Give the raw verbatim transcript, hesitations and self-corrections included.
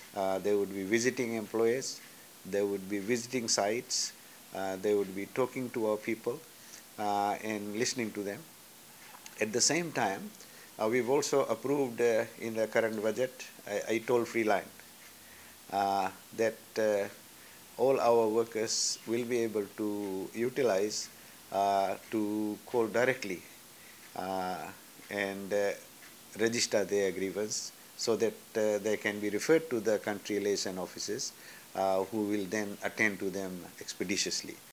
Uh, they would be visiting employers, they would be visiting sites, uh, they would be talking to our people uh, and listening to them. At the same time, uh, we've also approved uh, in the current budget a, a toll-free line uh, that uh, all our workers will be able to utilize uh, to call directly uh, and uh, register their grievance so that uh, they can be referred to the country liaison officers uh, who will then attend to them expeditiously.